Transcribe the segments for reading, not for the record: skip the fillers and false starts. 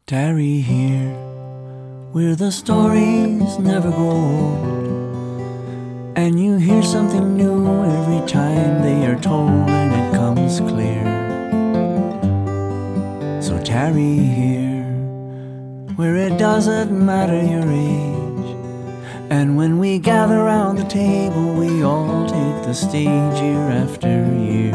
Tarry here, where the stories never grow old, and you hear something new every time they are told, and it comes clear. So tarry here, where it doesn't matter your age, and when we gather round the table, we all take the stage year after year.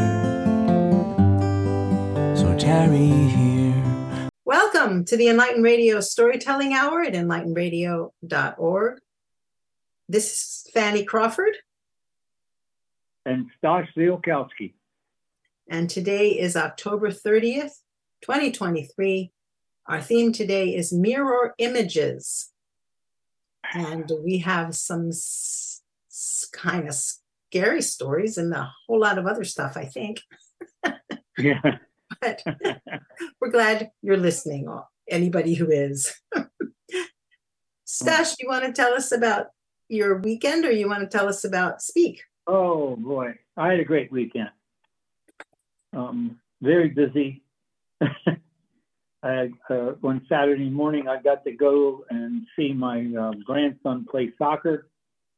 So tarry here. Welcome to the Enlightened Radio Storytelling Hour at enlightenradio.org. This is Fanny Crawford. And Stosh Ziolkowski. And today is October 30th, 2023. Our theme today is mirror images. And we have some kind of scary stories and a whole lot of other stuff, I think. Yeah. But we're glad you're listening, anybody who is. Stash, you want to tell us about your weekend, or you want to tell us about Speak? Oh, boy. I had a great weekend. Very busy. On Saturday morning, I got to go and see my grandson play soccer.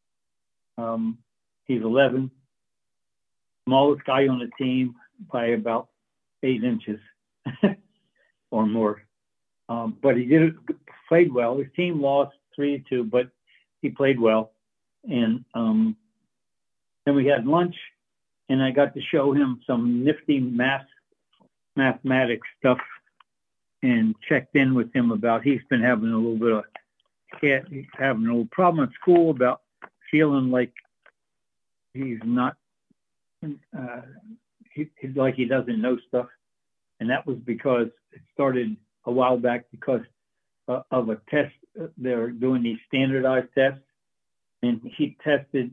He's 11. Smallest guy on the team by about 8 inches or more. But he played well. His team lost 3-2, but he played well. And then we had lunch, and I got to show him some nifty mathematics stuff and checked in with him about he's been having a little problem at school about feeling like he's not like he doesn't know stuff. And that was because it started a while back because of a test. They're doing these standardized tests, and he tested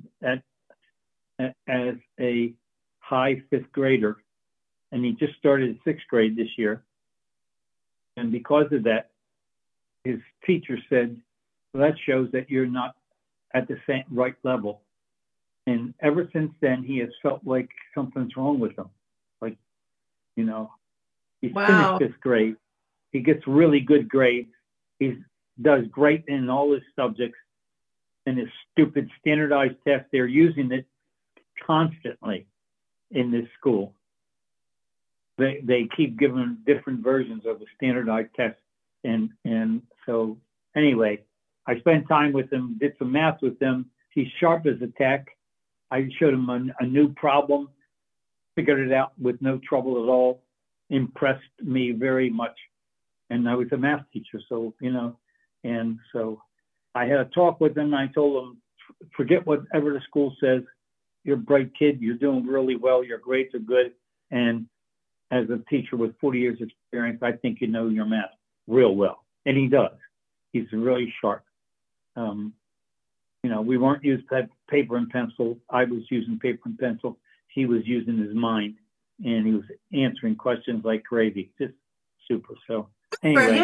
as a high 5th grader, and he just started 6th grade this year. And because of that, his teacher said, well, that shows that you're not at the same right level. And ever since then, he has felt like something's wrong with him. Like, you know, he's finished 5th grade. He gets really good grades. He does great in all his subjects. And his stupid standardized test, they're using it constantly in this school. They keep giving different versions of the standardized test. And so anyway, I spent time with him, did some math with him. He's sharp as a tack. I showed him a new problem, figured it out with no trouble at all, impressed me very much. And I was a math teacher, so, you know, and so I had a talk with him. I told him, forget whatever the school says. You're a bright kid. You're doing really well. Your grades are good. And as a teacher with 40 years experience, I think you know your math real well. And he does. He's really sharp. You know, we weren't using paper and pencil. I was using paper and pencil. He was using his mind, and he was answering questions like crazy. Just super. So anyway,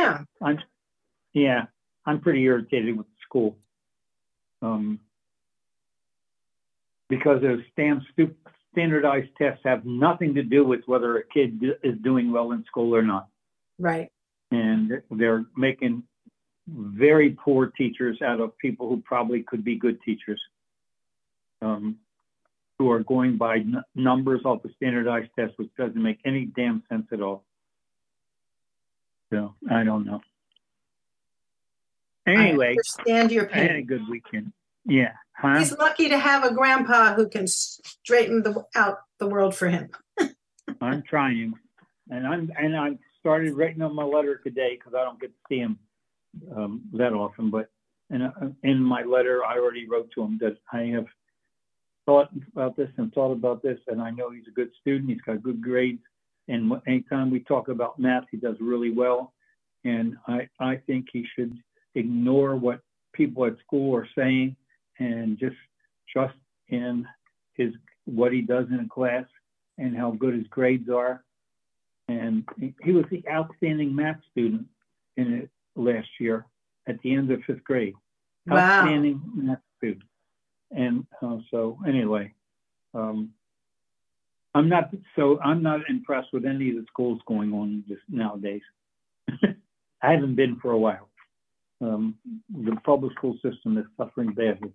I'm pretty irritated with school because those standardized tests have nothing to do with whether a kid is doing well in school or not. Right. And they're making very poor teachers out of people who probably could be good teachers, who are going by numbers off the standardized test, which doesn't make any damn sense at all. So I don't know. Anyway, I understand your pain. I had a good weekend. Yeah. Huh? He's lucky to have a grandpa who can straighten out the world for him. I'm trying, and I started writing on my letter today because I don't get to see him that often. But in my letter, I already wrote to him that I have thought about this, and I know he's a good student. He's got good grades, and anytime we talk about math, he does really well. And I think he should ignore what people at school are saying and just trust in what he does in a class and how good his grades are. And he was the outstanding math student in it last year at the end of 5th grade. Wow. Outstanding math student. And so anyway, I'm not impressed with any of the schools going on just nowadays. I haven't been for a while. The public school system is suffering badly.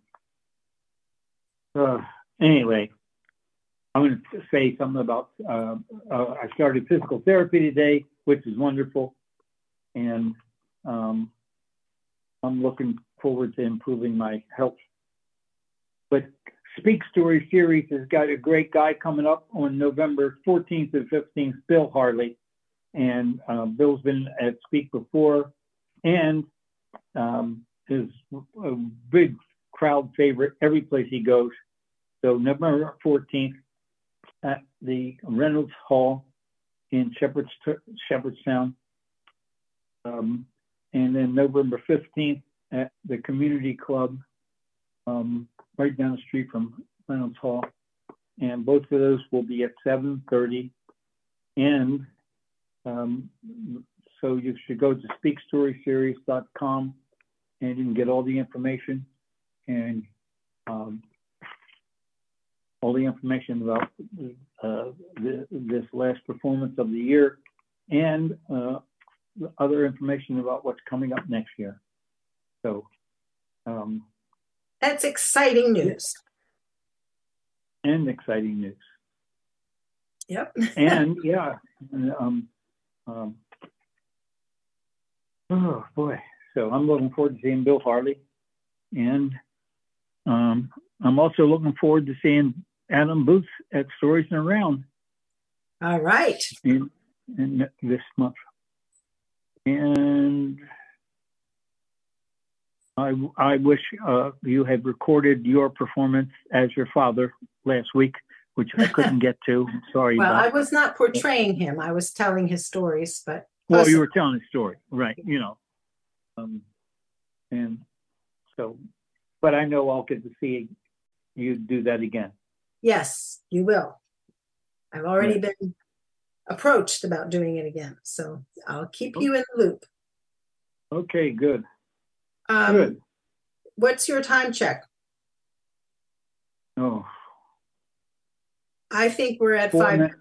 Anyway, I'm going to say something about, I started physical therapy today, which is wonderful. And I'm looking forward to improving my health. But Speak Story Series has got a great guy coming up on November 14th and 15th, Bill Harley. And Bill's been at Speak before and is a big crowd favorite every place he goes. So November 14th at the Reynolds Hall in Shepherdstown. And then November 15th at the Community Club right down the street from Reynolds Hall. And both of those will be at 7:30. And so you should go to speakstoryseries.com and you can get all the information and all the information about this last performance of the year and other information about what's coming up next year. So that's exciting news. And exciting news. Yep. And yeah. Oh boy. So I'm looking forward to seeing Bill Harley. And I'm also looking forward to seeing Adam Booth at Stories and Around. All right. In this month. And I wish you had recorded your performance as your father last week, which I couldn't get to. I'm sorry. Well, I was not portraying him. I was telling his stories, but. Well, you were telling a story, right? You know. And so, but I know I'll get to see you do that again. Yes, you will. I've already been approached about doing it again, so I'll keep you in the loop. Okay, good. Good. What's your time check? Oh, I think we're at 5 minutes.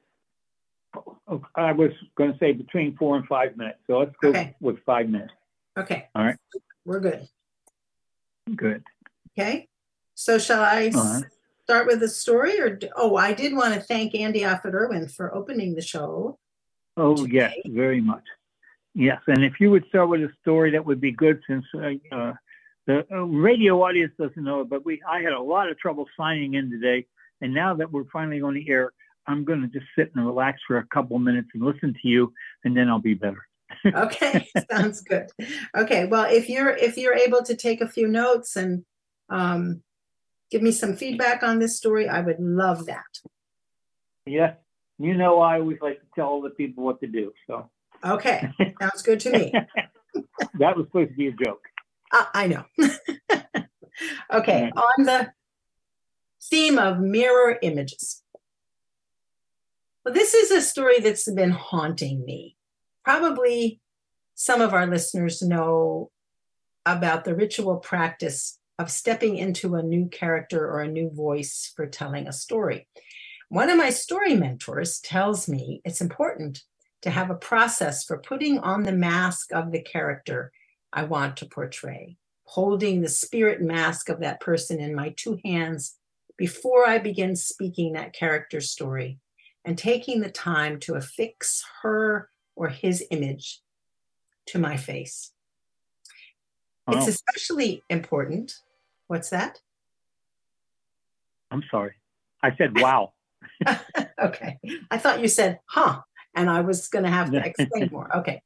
I was going to say between 4 and 5 minutes, so let's go with 5 minutes. Okay. All right. We're good. Good. Okay. So shall I start with the story, or I did want to thank Andy Offit-Irwin for opening the show. Oh today. Yes, very much. Yes, and if you would start with a story, that would be good, since the radio audience doesn't know it, but I had a lot of trouble signing in today, and now that we're finally on the air, I'm going to just sit and relax for a couple minutes and listen to you, and then I'll be better. Okay, sounds good. Okay, well, if you're able to take a few notes and give me some feedback on this story, I would love that. Yeah, you know I always like to tell all the people what to do, so. Okay, sounds good to me. That was supposed to be a joke. I know. Okay, on the theme of mirror images. Well, this is a story that's been haunting me. Probably some of our listeners know about the ritual practice of stepping into a new character or a new voice for telling a story. One of my story mentors tells me it's important to have a process for putting on the mask of the character I want to portray, holding the spirit mask of that person in my two hands before I begin speaking that character's story, and taking the time to affix her or his image to my face. Wow. It's especially important. What's that? I'm sorry. I said, wow. Okay. I thought you said, huh, and I was going to have to explain more. Okay.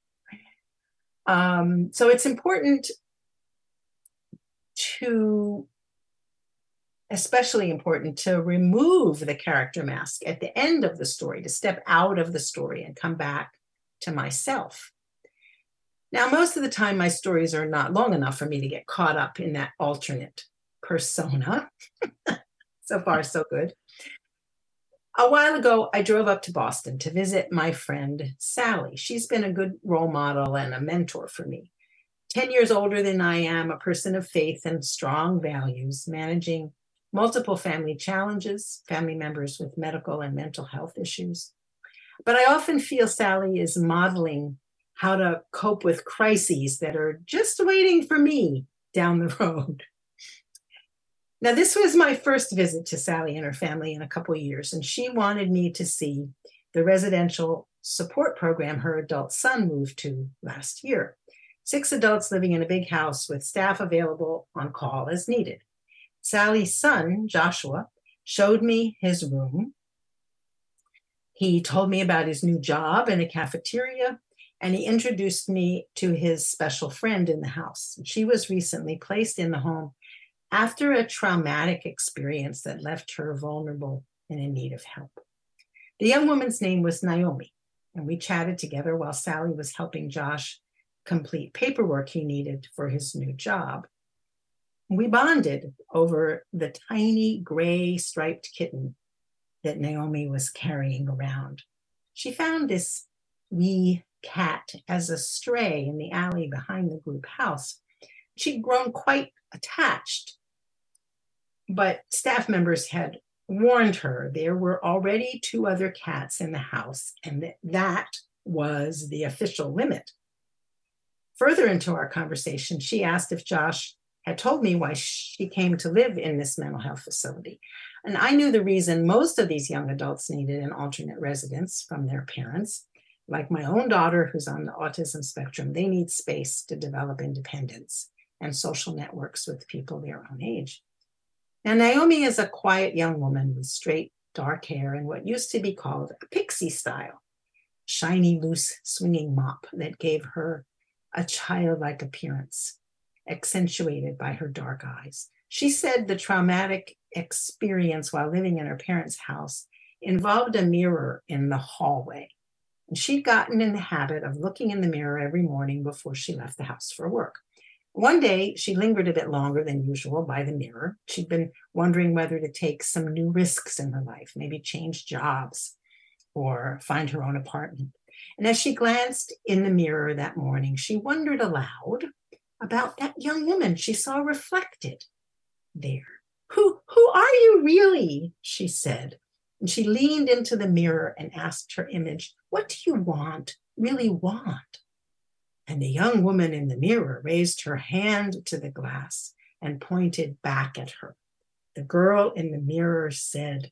So it's important especially important to remove the character mask at the end of the story, to step out of the story and come back to myself. Now, most of the time, my stories are not long enough for me to get caught up in that alternate persona. So far, so good. A while ago, I drove up to Boston to visit my friend, Sally. She's been a good role model and a mentor for me. 10 years older than I am, a person of faith and strong values, managing multiple family challenges, family members with medical and mental health issues. But I often feel Sally is modeling how to cope with crises that are just waiting for me down the road. Now, this was my first visit to Sally and her family in a couple of years, and she wanted me to see the residential support program her adult son moved to last year. 6 adults living in a big house with staff available on call as needed. Sally's son, Joshua, showed me his room. He told me about his new job in a cafeteria, and he introduced me to his special friend in the house. She was recently placed in the home after a traumatic experience that left her vulnerable and in need of help. The young woman's name was Naomi, and we chatted together while Sally was helping Josh complete paperwork he needed for his new job. We bonded over the tiny gray striped kitten that Naomi was carrying around. She found this wee cat as a stray in the alley behind the group house. She'd grown quite attached, but staff members had warned her there were already 2 other cats in the house, and that was the official limit. Further into our conversation, she asked if Josh had told me why she came to live in this mental health facility. And I knew the reason most of these young adults needed an alternate residence from their parents. Like my own daughter, who's on the autism spectrum, they need space to develop independence and social networks with people their own age. Now, Naomi is a quiet young woman with straight, dark hair and what used to be called a pixie style, shiny, loose, swinging mop that gave her a childlike appearance, accentuated by her dark eyes. She said the traumatic experience while living in her parents' house involved a mirror in the hallway. And she'd gotten in the habit of looking in the mirror every morning before she left the house for work. One day, she lingered a bit longer than usual by the mirror. She'd been wondering whether to take some new risks in her life, maybe change jobs or find her own apartment. And as she glanced in the mirror that morning, she wondered aloud about that young woman she saw reflected there. Who are you really? She said. And she leaned into the mirror and asked her image, what do you really want? And the young woman in the mirror raised her hand to the glass and pointed back at her. The girl in the mirror said,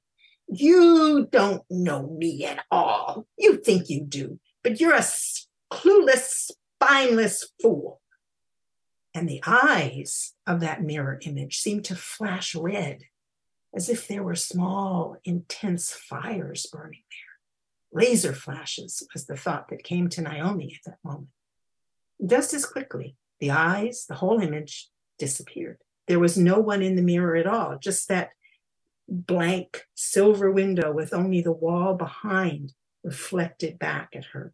you don't know me at all. You think you do, but you're a clueless, spineless fool. And the eyes of that mirror image seemed to flash red, as if there were small, intense fires burning there. Laser flashes was the thought that came to Naomi at that moment. Just as quickly, the eyes, the whole image disappeared. There was no one in the mirror at all, just that blank silver window with only the wall behind reflected back at her.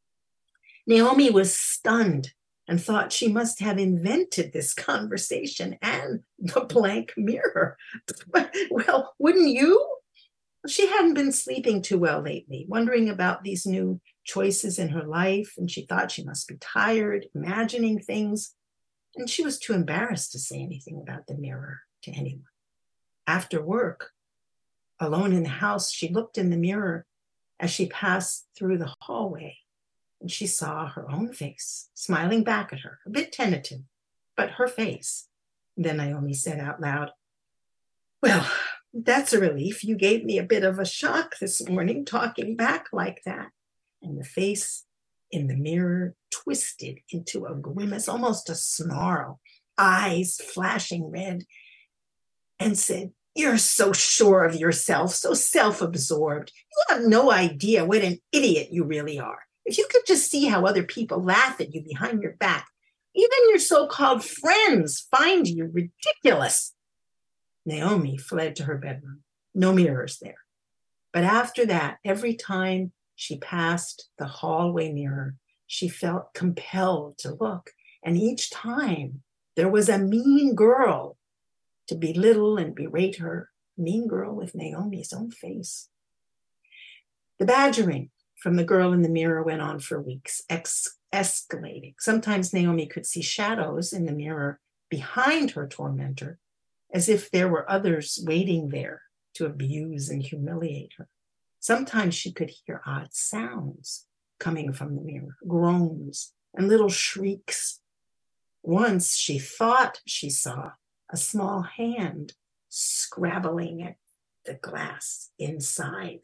Naomi was stunned and thought she must have invented this conversation and the blank mirror. Well, wouldn't you? She hadn't been sleeping too well lately, wondering about these new choices in her life, and she thought she must be tired, imagining things, and she was too embarrassed to say anything about the mirror to anyone. After work, alone in the house, she looked in the mirror as she passed through the hallway, and she saw her own face smiling back at her, a bit tentative, but her face. Then Naomi said out loud, well, that's a relief. You gave me a bit of a shock this morning talking back like that. And the face in the mirror twisted into a grimace, almost a snarl, eyes flashing red, and said, you're so sure of yourself, so self-absorbed. You have no idea what an idiot you really are. If you could just see how other people laugh at you behind your back, even your so-called friends find you ridiculous. Naomi fled to her bedroom. No mirrors there. But after that, every time she passed the hallway mirror, she felt compelled to look. And each time there was a mean girl to belittle and berate her, mean girl with Naomi's own face. The badgering from the girl in the mirror went on for weeks, escalating. Sometimes Naomi could see shadows in the mirror behind her tormentor, as if there were others waiting there to abuse and humiliate her. Sometimes she could hear odd sounds, coming from the mirror, groans and little shrieks. Once she thought she saw a small hand scrabbling at the glass inside.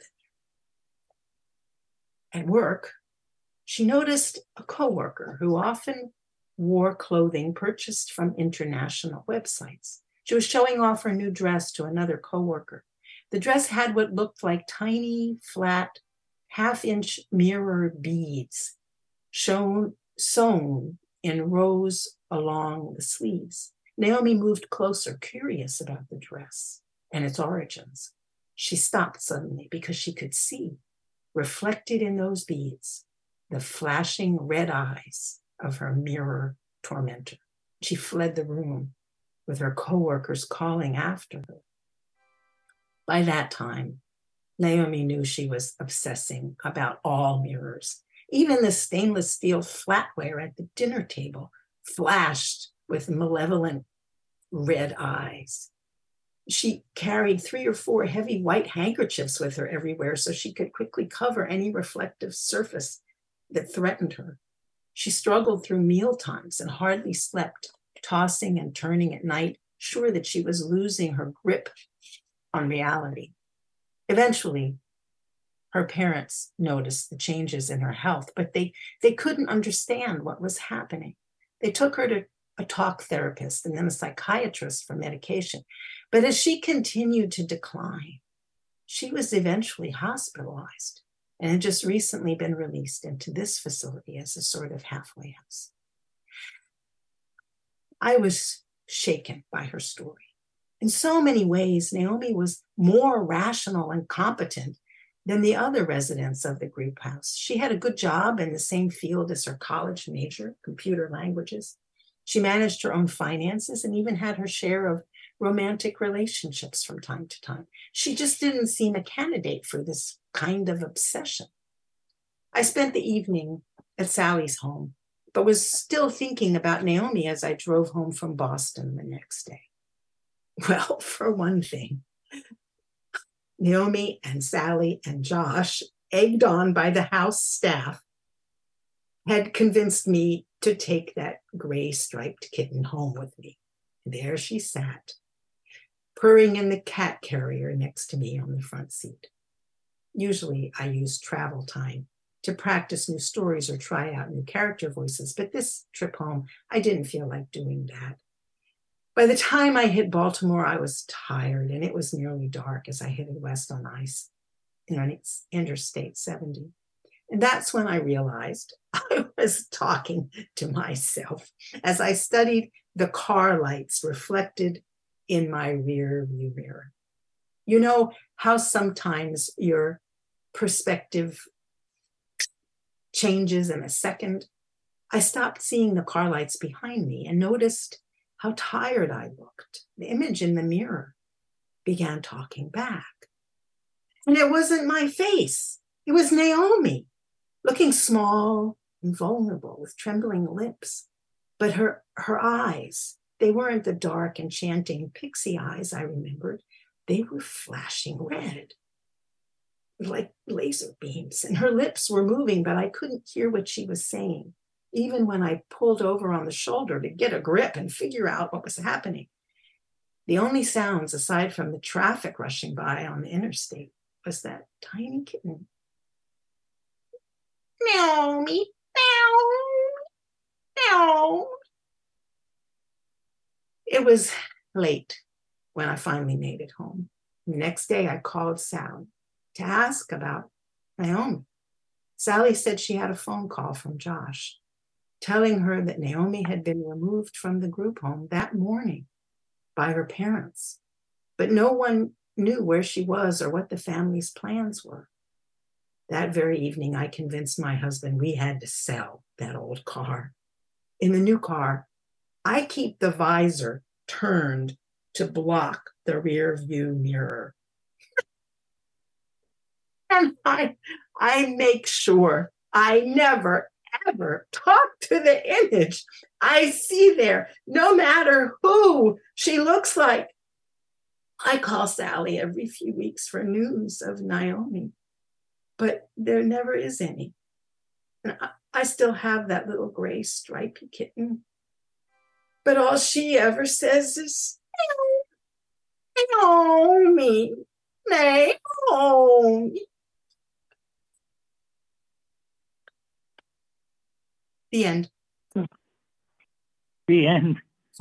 At work, she noticed a coworker who often wore clothing purchased from international websites. She was showing off her new dress to another coworker. The dress had what looked like tiny, flat, half-inch mirror beads sewn in rows along the sleeves. Naomi moved closer, curious about the dress and its origins. She stopped suddenly because she could see, reflected in those beads, the flashing red eyes of her mirror tormentor. She fled the room with her coworkers calling after her. By that time, Naomi knew she was obsessing about all mirrors. Even the stainless steel flatware at the dinner table flashed with malevolent red eyes. She carried 3 or 4 heavy white handkerchiefs with her everywhere so she could quickly cover any reflective surface that threatened her. She struggled through meal times and hardly slept, tossing and turning at night, sure that she was losing her grip on reality. Eventually, her parents noticed the changes in her health, but they couldn't understand what was happening. They took her to a talk therapist and then a psychiatrist for medication. But as she continued to decline, she was eventually hospitalized and had just recently been released into this facility as a sort of halfway house. I was shaken by her story. In so many ways, Naomi was more rational and competent than the other residents of the group house. She had a good job in the same field as her college major, computer languages. She managed her own finances and even had her share of romantic relationships from time to time. She just didn't seem a candidate for this kind of obsession. I spent the evening at Sally's home, but was still thinking about Naomi as I drove home from Boston the next day. Well, for one thing, Naomi and Sally and Josh, egged on by the house staff, had convinced me to take that gray striped kitten home with me. There she sat, purring in the cat carrier next to me on the front seat. Usually I use travel time to practice new stories or try out new character voices, but this trip home, I didn't feel like doing that. By the time I hit Baltimore, I was tired and it was nearly dark as I headed west on Interstate 70. And that's when I realized I was talking to myself as I studied the car lights reflected in my rear view mirror. You know how sometimes your perspective changes in a second? I stopped seeing the car lights behind me and noticed how tired I looked. The image in the mirror began talking back. And it wasn't my face. It was Naomi, looking small and vulnerable with trembling lips. But her eyes, they weren't the dark, enchanting pixie eyes I remembered. They were flashing red, like laser beams. And her lips were moving, but I couldn't hear what she was saying, even when I pulled over on the shoulder to get a grip and figure out what was happening. The only sounds, aside from the traffic rushing by on the interstate, was that tiny kitten. Naomi, meow, meow. It was late when I finally made it home. The next day, I called Sally to ask about Naomi. Sally said she had a phone call from Josh, telling her that Naomi had been removed from the group home that morning by her parents, but no one knew where she was or what the family's plans were. That very evening, I convinced my husband we had to sell that old car. In the new car, I keep the visor turned to block the rear view mirror. And I make sure I never, ever talk to the image I see there, no matter who she looks like. I call Sally every few weeks for news of Naomi, but there never is any. And I still have that little gray stripy kitten. But all she ever says is, Naomi, Naomi. The end. The end.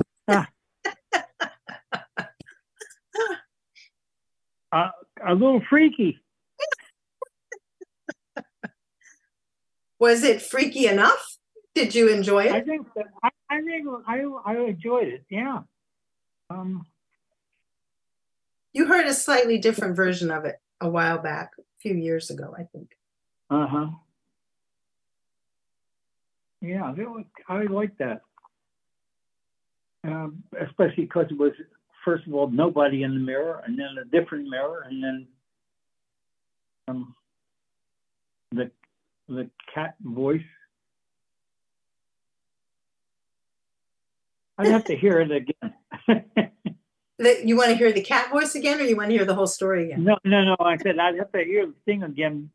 A little freaky. Was it freaky enough? Did you enjoy it? I think that, I think I enjoyed it. Yeah. You heard a slightly different version of it a while back, a few years ago, I think. Yeah, I like that. Especially because it was, first of all, nobody in the mirror, and then a different mirror, and then the cat voice. I'd have to hear it again. You want to hear the cat voice again, or you want to hear the whole story again? No. I said I'd have to hear the thing again.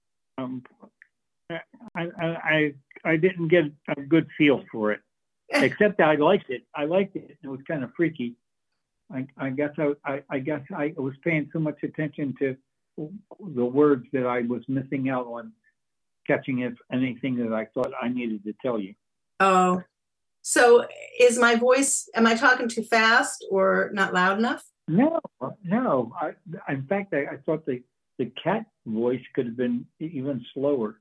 I didn't get a good feel for it, except I liked it. It was kind of freaky. I guess I was paying so much attention to the words that I was missing out on catching anything that I thought I needed to tell you. Oh, so is my voice, am I talking too fast or not loud enough? No. In fact, I thought the cat voice could have been even slower.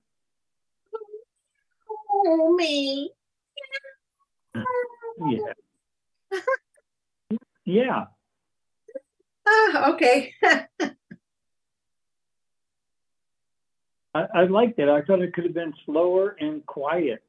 Oh, me. Yeah. Yeah. Okay. I liked it. I thought it could have been slower and quiet.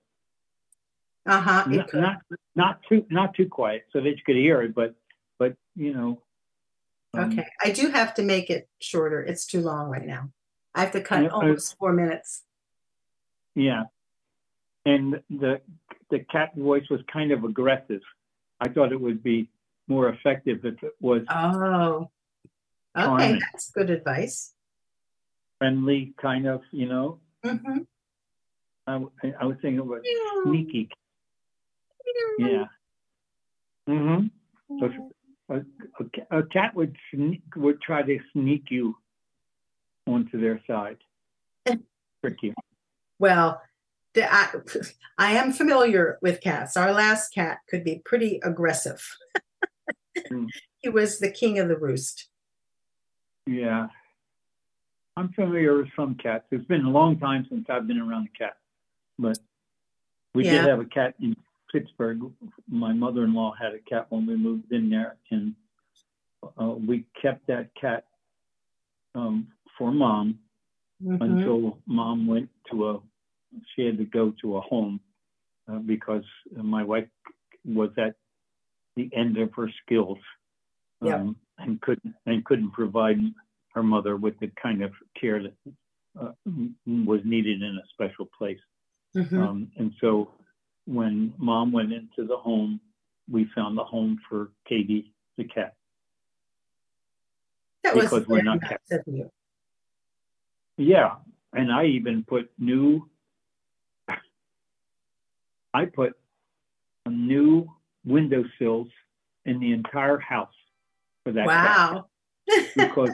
Not too quiet, so that you could hear it, but you know. Okay, I do have to make it shorter. It's too long right now. I have to cut almost 4 minutes. Yeah, and the cat voice was kind of aggressive. I thought it would be more effective if it was. Oh, okay, charming. That's good advice. Friendly, kind of, you know. Mm-hmm. I was thinking about sneaky. Yeah. Mm-hmm. So a cat would try to sneak you onto their side. Trick you. Well, I am familiar with cats. Our last cat could be pretty aggressive. He was the king of the roost. Yeah. I'm familiar with some cats. It's been a long time since I've been around a cat, but we did have a cat in Pittsburgh. My mother-in-law had a cat when we moved in there, and we kept that cat for Mom until Mom went to she had to go to a home because my wife was at the end of her skills and couldn't provide her mother with the kind of care that was needed in a special place. And so when Mom went into the home, we found a home for Katie the cat. That was because we're not cats. Yeah, and I even put new windowsills in the entire house for that cat. Because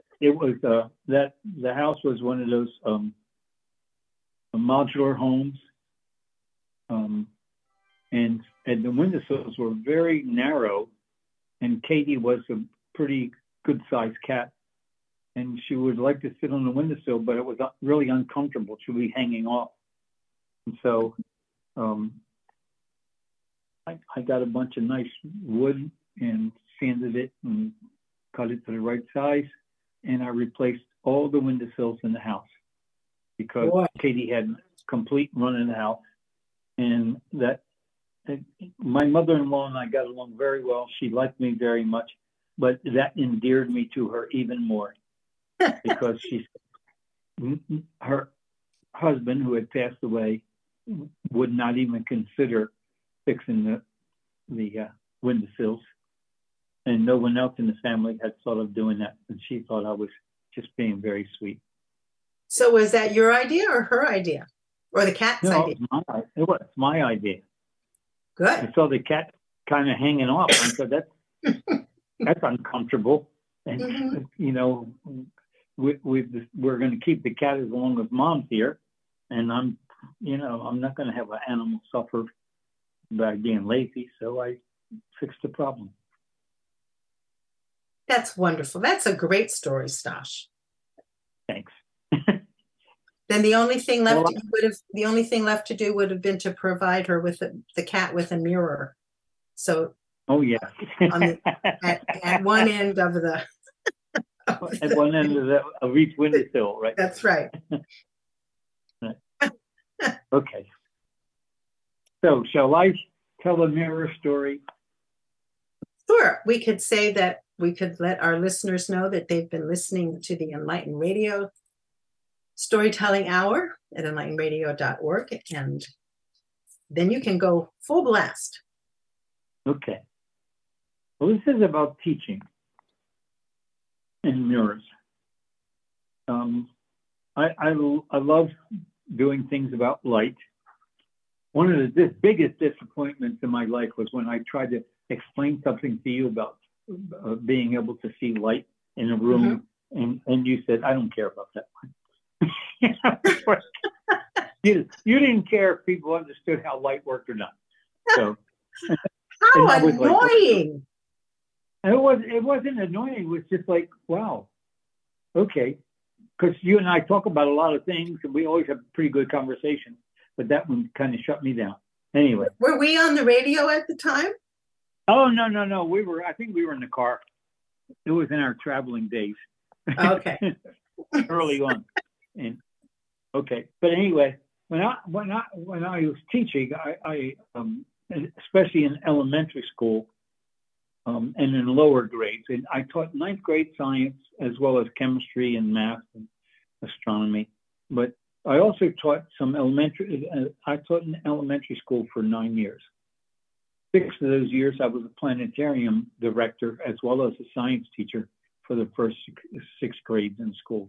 the house was one of those modular homes, and the windowsills were very narrow, and Katie was a pretty good sized cat, and she would like to sit on the windowsill, but it was really uncomfortable. She would be hanging off, and so I got a bunch of nice wood and sanded it and cut it to the right size, and I replaced all the windowsills in the house because Katie had complete run in the house, and my mother-in-law and I got along very well. She liked me very much, but that endeared me to her even more because her husband, who had passed away, would not even consider fixing the windowsills. And no one else in the family had thought of doing that. And she thought I was just being very sweet. So was that your idea or her idea? Or the cat's No, idea? it was my idea. Good. I saw the cat kind of hanging off. I said, that's uncomfortable. And, you know, we're going to keep the cat as long as Mom's here. And I'm not going to have an animal suffer by being lazy. So I fixed the problem. That's wonderful. That's a great story, Stosh. Thanks. Then the only thing left to do would have been to provide her with the cat with a mirror. So. Oh yeah. at one end of the. At one end of each windowsill, right? That's right. Okay. So shall I tell a mirror story? Sure. We could say that we could let our listeners know that they've been listening to the Enlightened Radio Storytelling Hour at enlightenradio.org, and then you can go full blast. Okay. Well, this is about teaching in mirrors. I love doing things about light. One of the biggest disappointments in my life was when I tried to explain something to you about being able to see light in a room, and you said, I don't care about that one. You didn't care if people understood how light worked or not. So how annoying! It wasn't annoying. It was just like, wow, okay. Because you and I talk about a lot of things, and we always have pretty good conversations. But that one kind of shut me down. Anyway, were we on the radio at the time? Oh no! I think we were in the car. It was in our traveling days. Okay. Early on. And okay, but anyway, when I was teaching, I especially in elementary school, and in lower grades, and I taught 9th grade science as well as chemistry and math and astronomy. But I also taught I taught in elementary school for 9 years. 6 of those years, I was a planetarium director as well as a science teacher for the first 6 grades in school.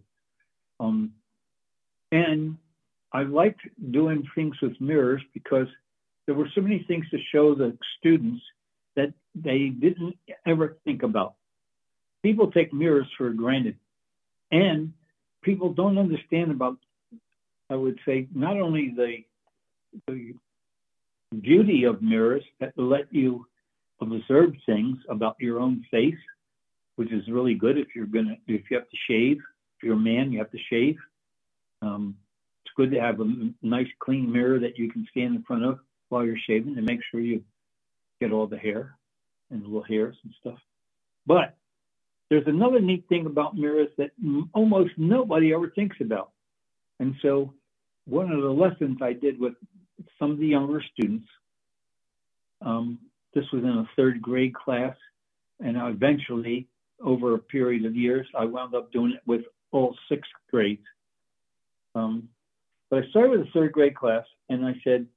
And I liked doing things with mirrors because there were so many things to show the students that they didn't ever think about. People take mirrors for granted, and people don't understand about, I would say, not only the beauty of mirrors that let you observe things about your own face, which is really good if you have to shave. If you're a man, you have to shave. It's good to have a nice clean mirror that you can stand in front of while you're shaving to make sure you get all the hair and little hairs and stuff. But there's another neat thing about mirrors that almost nobody ever thinks about. And so one of the lessons I did with some of the younger students, this was in a 3rd grade class, and eventually, over a period of years, I wound up doing it with all 6th grades. But I started with the 3rd grade class, and I said,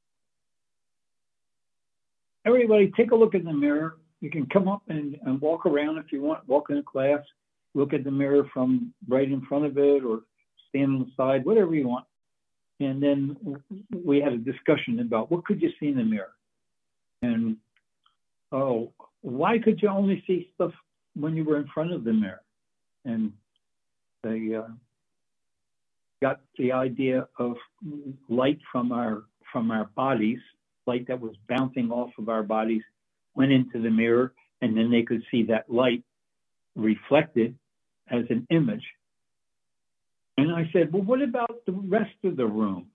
everybody take a look in the mirror. You can come up and walk around if you want, walk in the class, look at the mirror from right in front of it or stand on the side, whatever you want. And then we had a discussion about what could you see in the mirror? And, why could you only see stuff when you were in front of the mirror? And they got the idea of light from our bodies, light that was bouncing off of our bodies, went into the mirror, and then they could see that light reflected as an image. And I said, well, what about the rest of the room?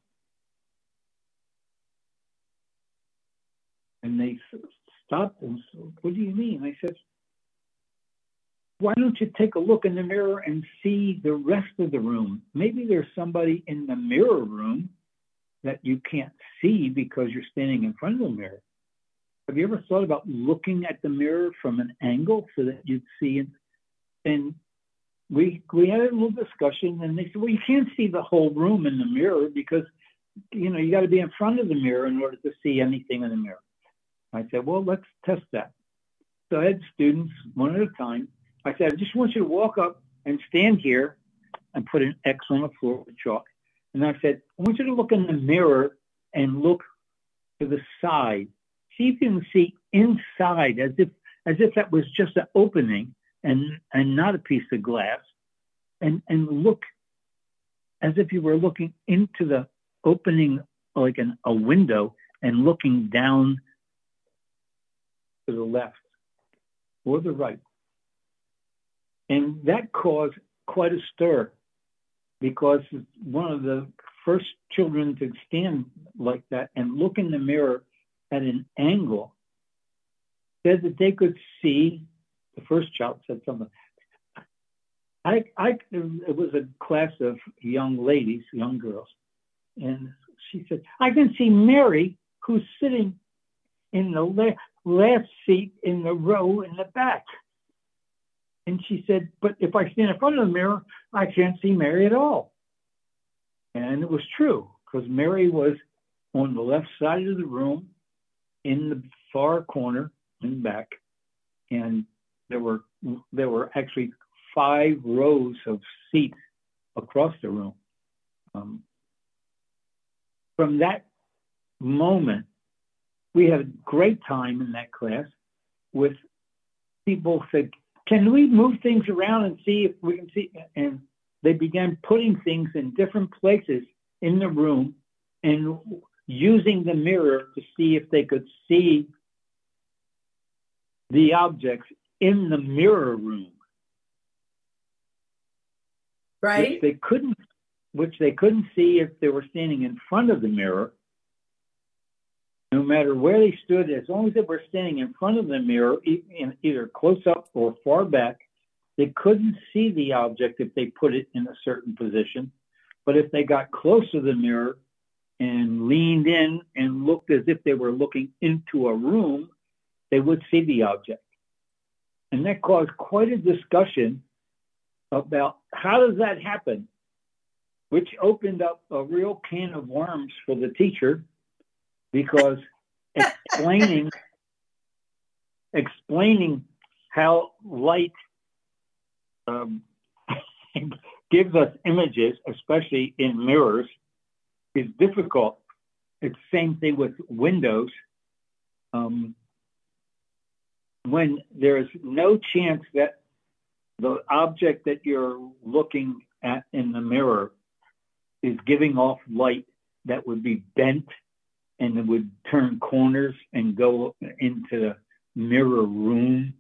And they stopped and said, what do you mean? I said, why don't you take a look in the mirror and see the rest of the room? Maybe there's somebody in the mirror room that you can't see because you're standing in front of the mirror. Have you ever thought about looking at the mirror from an angle so that you'd see it? And we had a little discussion, and they said, well, you can't see the whole room in the mirror because, you got to be in front of the mirror in order to see anything in the mirror. I said, well, let's test that. So I had students, one at a time. I said, I just want you to walk up and stand here and put an X on the floor with chalk. And I said, I want you to look in the mirror and look to the side. See if you can see inside, as if that was just an opening and not a piece of glass. And look as if you were looking into the opening, like a window, and looking down to the left or the right. And that caused quite a stir, because one of the first children to stand like that and look in the mirror at an angle said that they could see. The first child said something. It was a class of young ladies, young girls, and she said, I can see Mary, who's sitting in the last seat in the row in the back. And she said, but if I stand in front of the mirror, I can't see Mary at all. And it was true, because Mary was on the left side of the room in the far corner in the back. And there were actually 5 rows of seats across the room. From that moment, we had a great time in that class with people said, can we move things around and see if we can see? And they began putting things in different places in the room and using the mirror to see if they could see the objects in the mirror room. Right. Which they couldn't see if they were standing in front of the mirror. No matter where they stood, as long as they were standing in front of the mirror, either close up or far back, they couldn't see the object if they put it in a certain position. But if they got close to the mirror and leaned in and looked as if they were looking into a room, they would see the object. And that caused quite a discussion about how does that happen, which opened up a real can of worms for the teacher, because explaining how light gives us images, especially in mirrors, is difficult. It's the same thing with windows. When there's no chance that the object that you're looking at in the mirror is giving off light that would be bent and it would turn corners and go into the mirror room.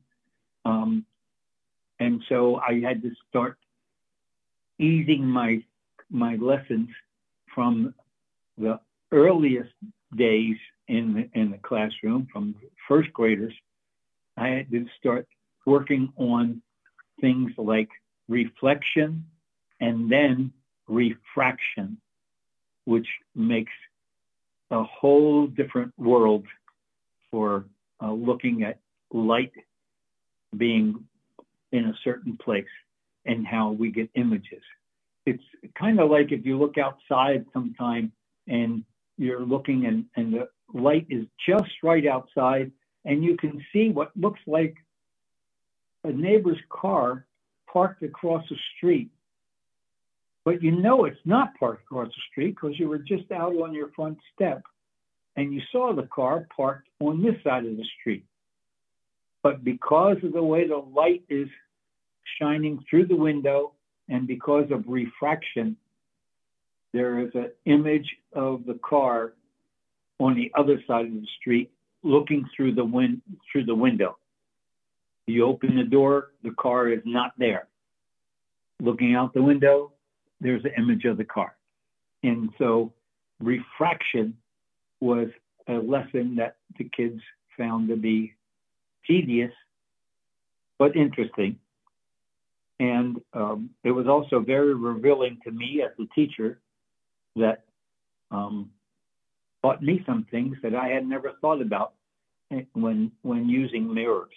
And so I had to start easing my lessons from the earliest days in the classroom, from first graders. I had to start working on things like reflection and then refraction, which makes a whole different world for looking at light being in a certain place and how we get images. It's kind of like if you look outside sometime and you're looking and the light is just right outside and you can see what looks like a neighbor's car parked across the street. But you know it's not parked across the street because you were just out on your front step and you saw the car parked on this side of the street. But because of the way the light is shining through the window and because of refraction, there is an image of the car on the other side of the street looking through the window. You open the door, the car is not there. Looking out the window, there's an image of the car. And so refraction was a lesson that the kids found to be tedious, but interesting. And it was also very revealing to me as a teacher that taught me some things that I had never thought about when using mirrors.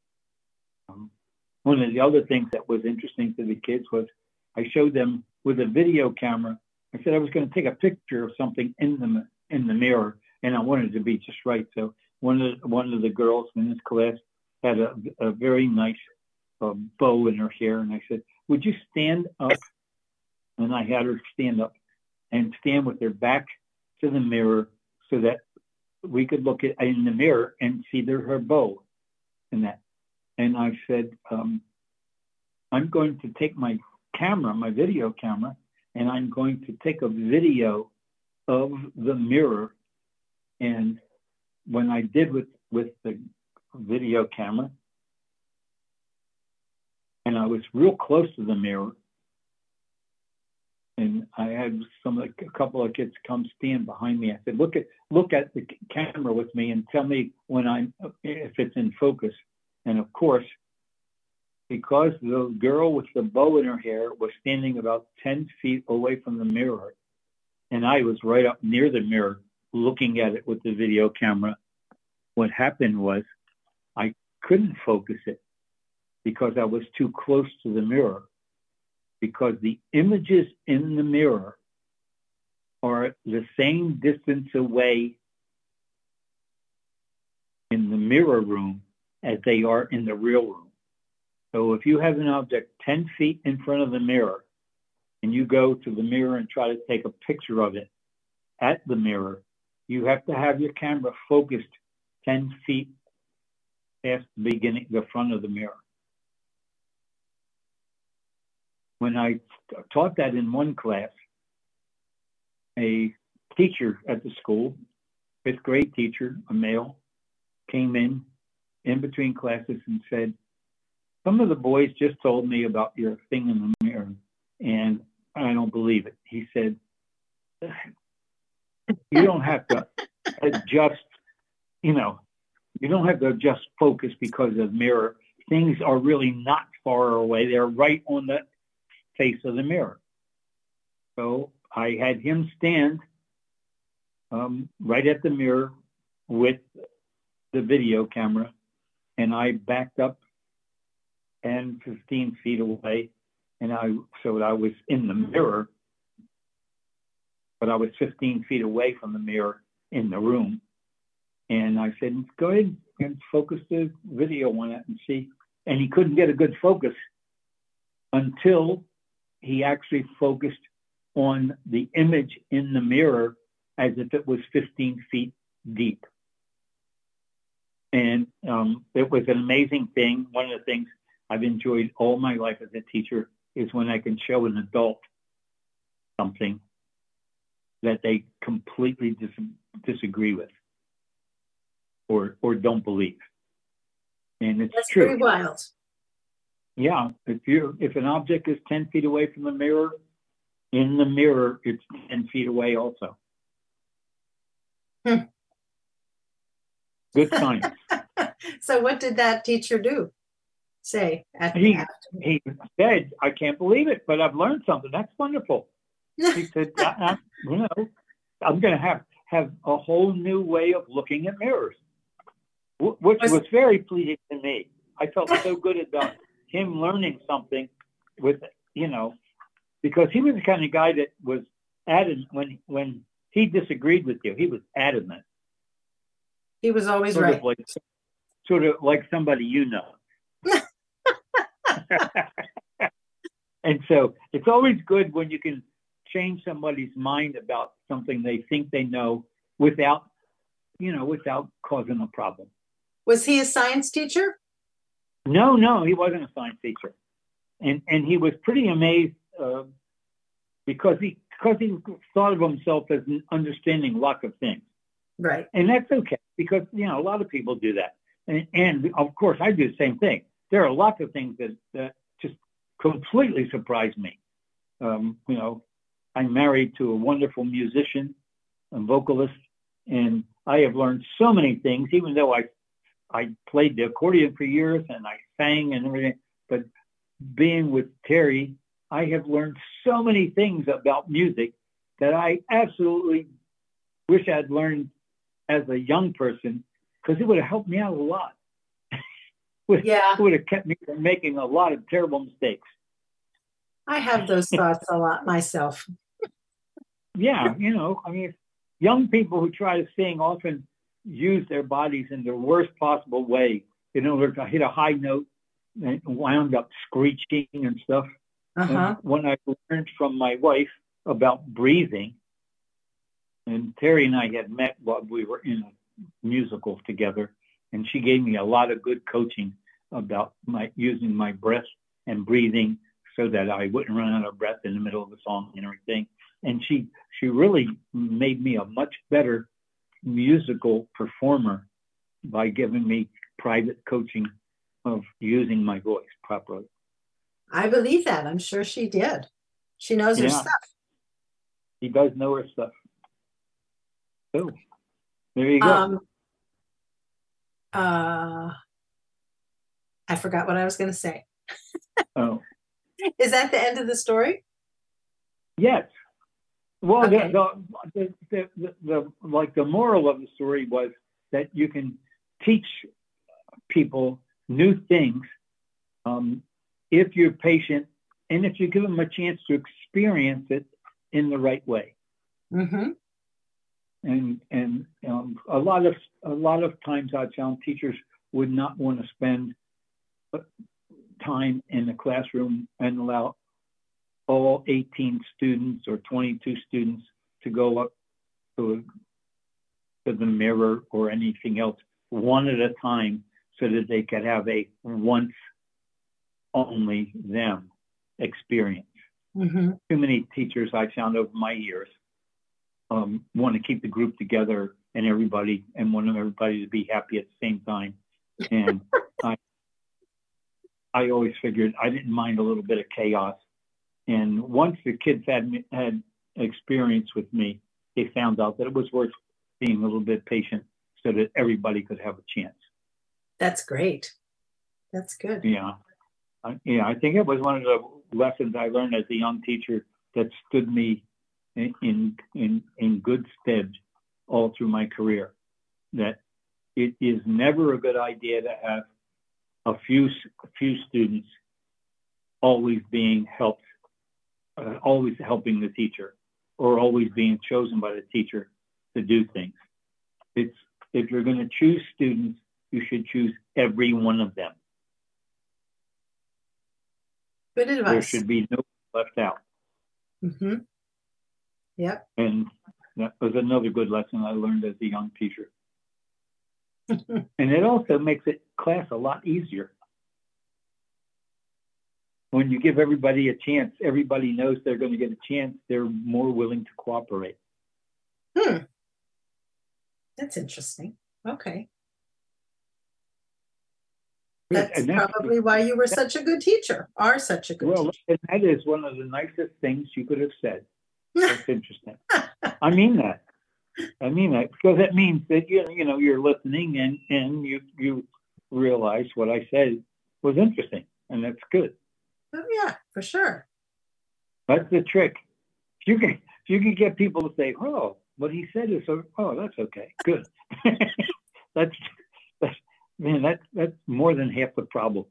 One of the other things that was interesting to the kids was I showed them with a video camera. I said I was going to take a picture of something in the mirror, and I wanted it to be just right. So one of the girls in this class had a very nice bow in her hair, and I said, "Would you stand up?" And I had her stand up, and stand with their back to the mirror so that we could look at in the mirror and see her bow and that. And I said, I'm going to take my camera, my video camera, and I'm going to take a video of the mirror. And when I did with the video camera, and I was real close to the mirror, and I had a couple of kids come stand behind me. I said, look at the camera with me and tell me if it's in focus. And of course, because the girl with the bow in her hair was standing about 10 feet away from the mirror, and I was right up near the mirror looking at it with the video camera, what happened was I couldn't focus it because I was too close to the mirror, because the images in the mirror are the same distance away in the mirror room as they are in the real room. So if you have an object 10 feet in front of the mirror and you go to the mirror and try to take a picture of it at the mirror, you have to have your camera focused 10 feet past the front of the mirror. When I taught that in one class, a teacher at the school, 5th grade teacher, a male, came in between classes and said, some of the boys just told me about your thing in the mirror, and I don't believe it. He said, you don't have to adjust, you don't have to adjust focus because of the mirror. Things are really not far away. They're right on the face of the mirror. So I had him stand right at the mirror with the video camera, and I backed up 10, 15 feet away, and I was in the mirror, but I was 15 feet away from the mirror in the room. And I said, go ahead and focus the video on it and see. And he couldn't get a good focus until he actually focused on the image in the mirror as if it was 15 feet deep. And it was an amazing thing. One of the things I've enjoyed all my life as a teacher is when I can show an adult something that they completely disagree with or don't believe. And it's That's true. pretty wild. Yeah, if an object is 10 feet away from the mirror, in the mirror, it's 10 feet away also. Good science. So what did that teacher say? He said, I can't believe it, but I've learned something. That's wonderful. He said, I'm going to have a whole new way of looking at mirrors, which was very pleasing to me. I felt so good about him learning something with, because he was the kind of guy that was adamant when he disagreed with you. He was adamant. He was always right. Sort of like somebody And so it's always good when you can change somebody's mind about something they think they know without causing a problem. Was he a science teacher? No, he wasn't a science teacher. And he was pretty amazed because he thought of himself as understanding lots of things. Right. And that's okay because, a lot of people do that. And of course, I do the same thing. There are lots of things that just completely surprise me. I'm married to a wonderful musician, a vocalist, and I have learned so many things, even though I played the accordion for years and I sang and everything. But being with Terry, I have learned so many things about music that I absolutely wish I'd learned as a young person, because it would have helped me out a lot. It would have kept me from making a lot of terrible mistakes. I have those thoughts a lot myself. Yeah, young people who try to sing often use their bodies in the worst possible way in order to hit a high note and wound up screeching and stuff. Uh-huh. And when I learned from my wife about breathing. And Terry and I had met while we were in a musical together, and she gave me a lot of good coaching about using my breath and breathing so that I wouldn't run out of breath in the middle of the song and everything. And she really made me a much better musical performer by giving me private coaching of using my voice properly. I believe that. I'm sure she did. She knows her stuff. She does know her stuff. So there you go. I forgot what I was going to say. Oh. Is that the end of the story? Yes. Well, okay. the moral of the story was that you can teach people new things if you're patient and if you give them a chance to experience it in the right way. Mm-hmm. And a lot of times I found teachers would not want to spend time in the classroom and allow all 18 students or 22 students to go up to the mirror or anything else one at a time so that they could have a once only them experience. Mm-hmm. Too many teachers I found over my years want to keep the group together and want everybody to be happy at the same time. And I always figured I didn't mind a little bit of chaos. And once the kids had experience with me, they found out that it was worth being a little bit patient so that everybody could have a chance. That's great. That's good. Yeah. I think it was one of the lessons I learned as a young teacher that stood me in good stead all through my career, that it is never a good idea to have a few students always being helped, always helping the teacher, or always being chosen by the teacher to do things. If you're going to choose students, you should choose every one of them. Good advice. There should be no left out. Mm-hmm. Yep. And that was another good lesson I learned as a young teacher. And it also makes class a lot easier. When you give everybody a chance, everybody knows they're going to get a chance, they're more willing to cooperate. That's interesting. Okay. Yeah, That's probably why you were such a good teacher, are such a good teacher. And that is one of the nicest things you could have said. That's interesting. I mean that because it means that you're listening and you realize what I said was interesting, and that's good. Oh, yeah, for sure. That's the trick. If you can get people to say, "Oh, what he said is that's okay, good." that's more than half the problem.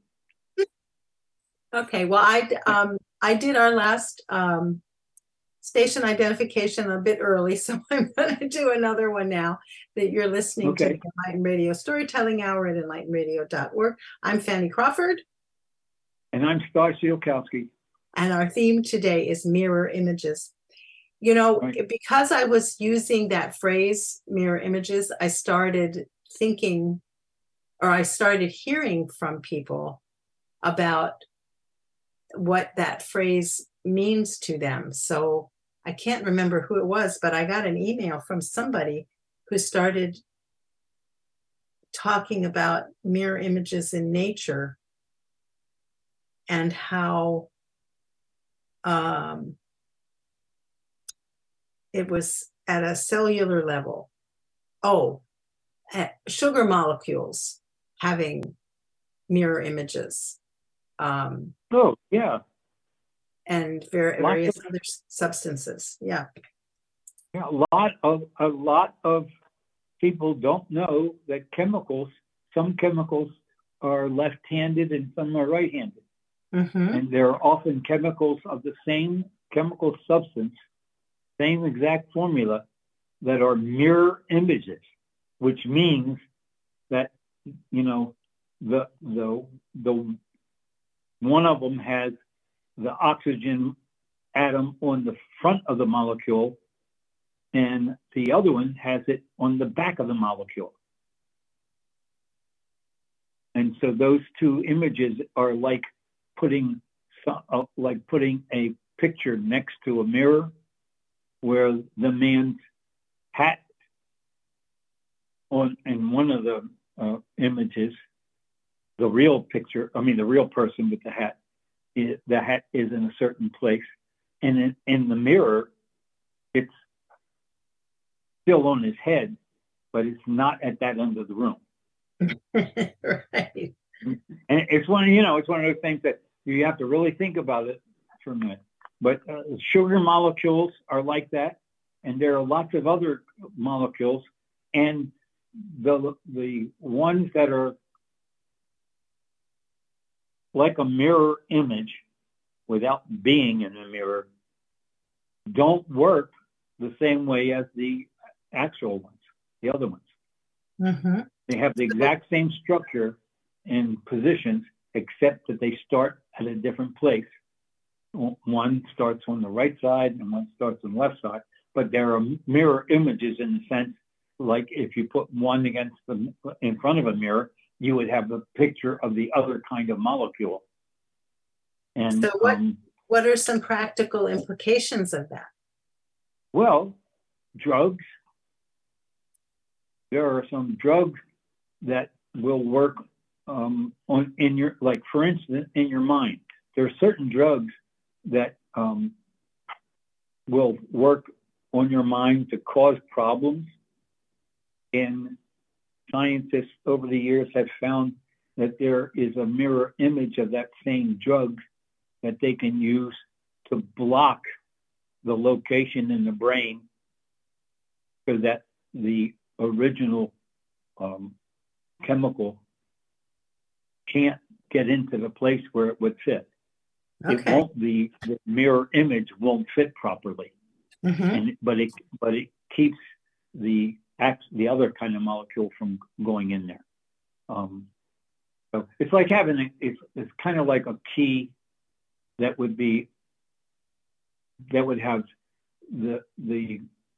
Okay, well, I did our last station identification a bit early, so I'm going to do another one now that you're listening to the Enlightened Radio Storytelling Hour at enlightenradio.org. I'm Fanny Crawford. And I'm Star Sielkowski. And our theme today is mirror images. Because I was using that phrase, mirror images, I started hearing from people about what that phrase means to them. So I can't remember who it was, but I got an email from somebody who started talking about mirror images in nature and how it was at a cellular level. Sugar molecules having mirror images. Yeah. And various other substances. Yeah. Yeah, a lot of people don't know that some chemicals are left-handed and some are right-handed. Mm-hmm. And there are often chemicals of the same chemical substance, same exact formula, that are mirror images, which means that the one of them has the oxygen atom on the front of the molecule, and the other one has it on the back of the molecule. And so those two images are like putting a picture next to a mirror, where the man's hat in one of the images, the real person with the hat is in a certain place, and in the mirror, it's still on his head, but it's not at that end of the room. Right. And it's one of those things that you have to really think about it for a minute. But sugar molecules are like that, and there are lots of other molecules, and the ones that are like a mirror image without being in a mirror don't work the same way as the actual ones, the other ones. Mm-hmm. They have the exact same structure and positions, except that they start at a different place. One starts on the right side and one starts on the left side, but there are mirror images in the sense, like if you put one in front of a mirror, you would have a picture of the other kind of molecule. And so what are some practical implications of that? Well, drugs. There are some drugs that will work for instance, in your mind. There are certain drugs that will work on your mind to cause problems. And scientists over the years have found that there is a mirror image of that same drug that they can use to block the location in the brain so that the original chemical can't get into the place where it would fit. Okay. It won't. The mirror image won't fit properly, Mm-hmm. but it keeps the other kind of molecule from going in there. So it's like having it's kind of like a key that would have the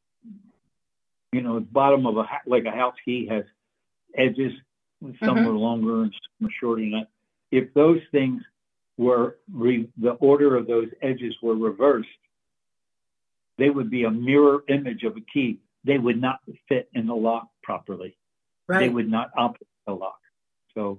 bottom of a house key has edges. Some Mm-hmm. are longer and some are shorter than that. If those things were the order of those edges were reversed, they would be a mirror image of a key. They would not fit in the lock properly. Right. They would not operate the lock. So